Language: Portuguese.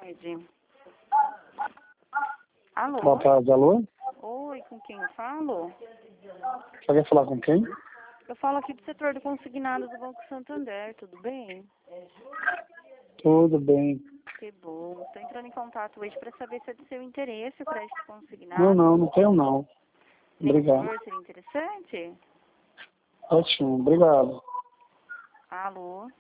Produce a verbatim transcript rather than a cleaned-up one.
tarde. Alô? Boa tarde, alô? Oi, com quem eu falo? Você quer falar com quem? Eu falo aqui do setor de consignados do Banco Santander, tudo bem? Tudo bem. Que bom. Estou entrando em contato hoje para saber se é do seu interesse o crédito consignado. Não, não, não tenho não. Nem o Obrigado. valor seria interessante? Ótimo, obrigado. Alô?